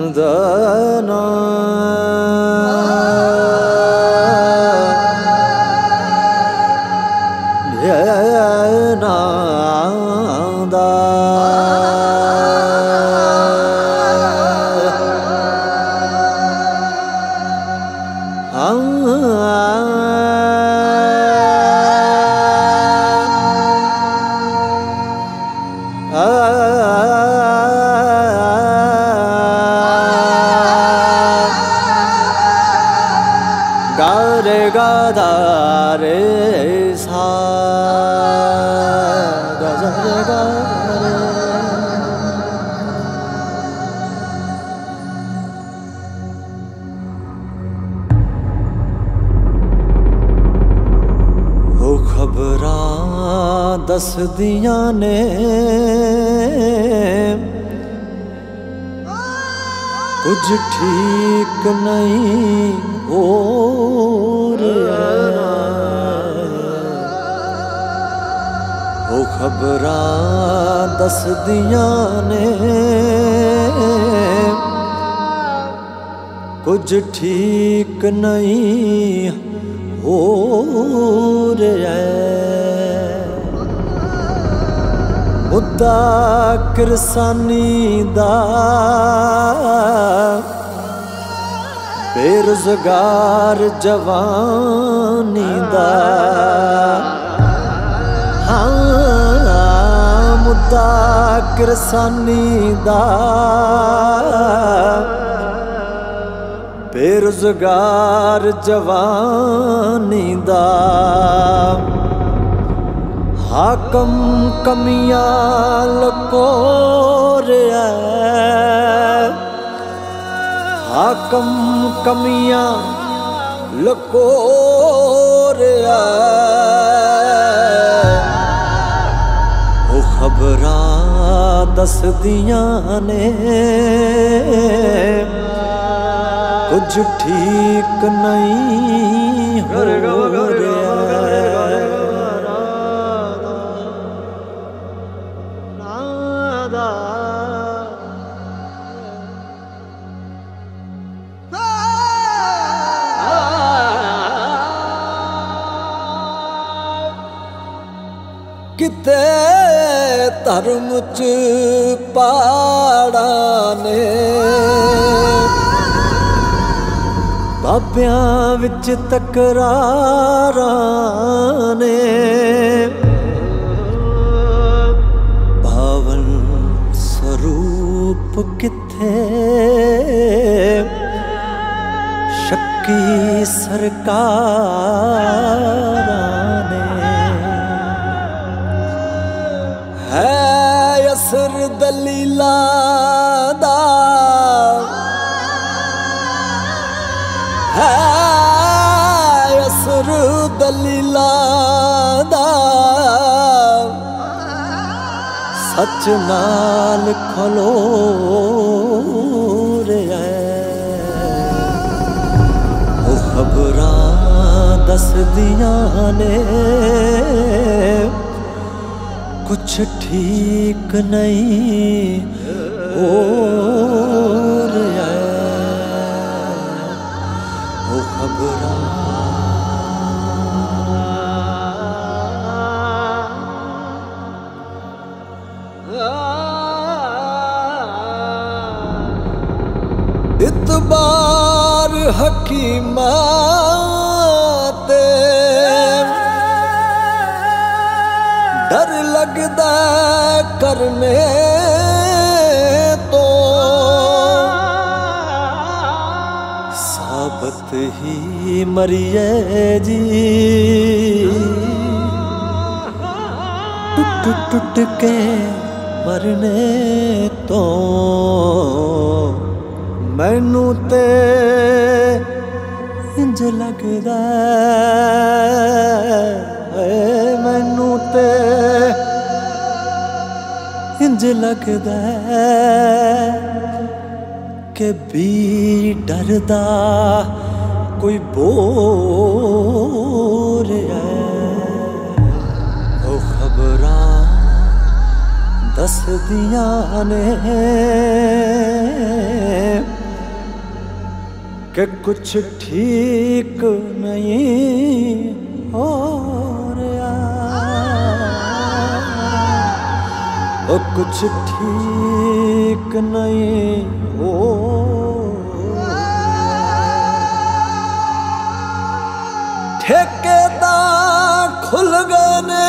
दना गारे गाधारे सा गजरे गारे हो खबरां दसदियां ने कुछ ठीक नहीं हो रहा। वो खबरां दसदियां ने कुछ ठीक नहीं हो रहा। मुद्दा किरसानी दा बेरोजगार जवानी दा हाँ मुद्दा किरसानी दा बेरोजगार जवानी दा हाकम कमियां लको रहा हाकम कमियां लको रहा। वो खबरां दसदियां ने कुछ ठीक नहीं हो रहा। किते धर्म च पाड़ा ने बाबियां विच तकरारां ने पावन स्वरूप किथे शक्की सरकारां ने है असर दलीला दा है असर दलीला दा सच नाल खलो रहा। वो खबरां दसदियां ने कुछ ठीक नहीं हो रहा। वो खबरां इतबार हकीमा ते डर लगदा करने तो साबत ही मरिए जी टुट टुट के मरने तो मैनू ते इंज लगदा मैनू ते इंज लगदा के भी डरदा कोई बोल है। ओ खबरां दसदियां ने कि कुछ ठीक नहीं हो रहा, ओ कुछ ठीक नहीं हो। ठेकेदार खुल गए ने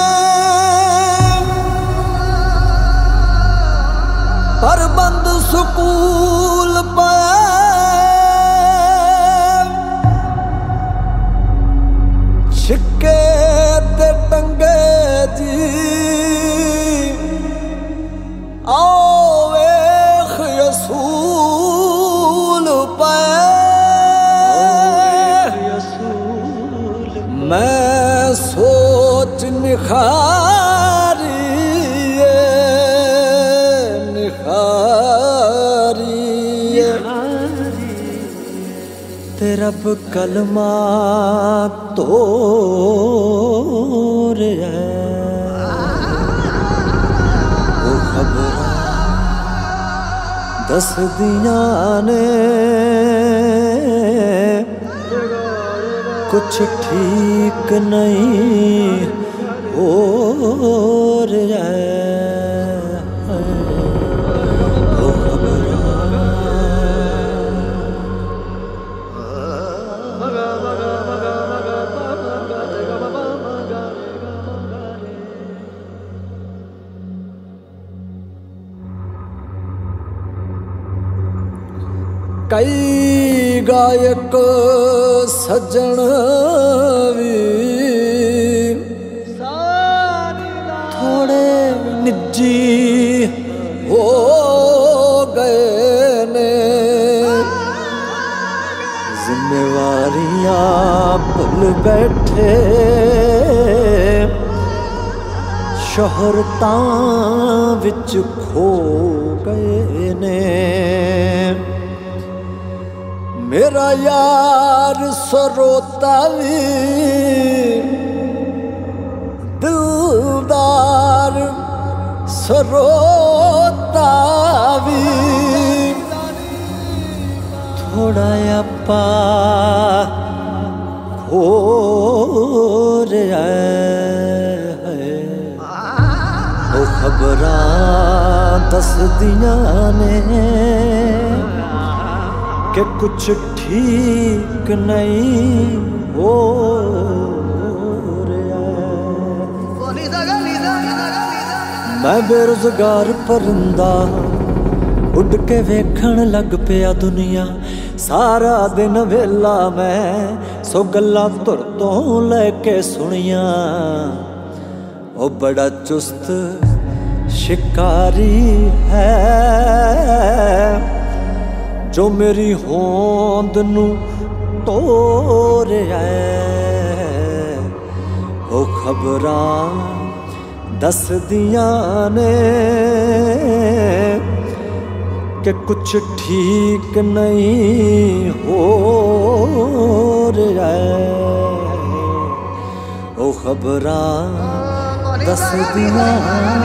पर बंद स्कूल पे छिक्के ते टंगे जी। आओ वेख यसूल पे मैं सोच निखारी तेरा कलमा तोड़ है वो खबर दस दिया ने कुछ ठीक नहीं हो रहा है। कई गायक सजन भी थोड़े निजी हो गए ने, जिम्मेवारियां भुल बैठे शोहरतां विच खो गए ने। मेरा यार सरोता भी दिलदार सरोता भी थोड़ा अपा हो रहा है। वो खबरां दस दिया ने कि कुछ ठीक नहीं हो रहा। मैं बेरोजगार परिंदा उड़ के वेखण लग पिया दुनिया। सारा दिन वेला मैं सो गल्लां तुर तो लैके सुनिया। ओ बड़ा चुस्त शिकारी है जो मेरी होंद नू तोड़ है। वो खबरां दस दिया ने कि कुछ ठीक नहीं हो रहा है। वो खबरां दस दिया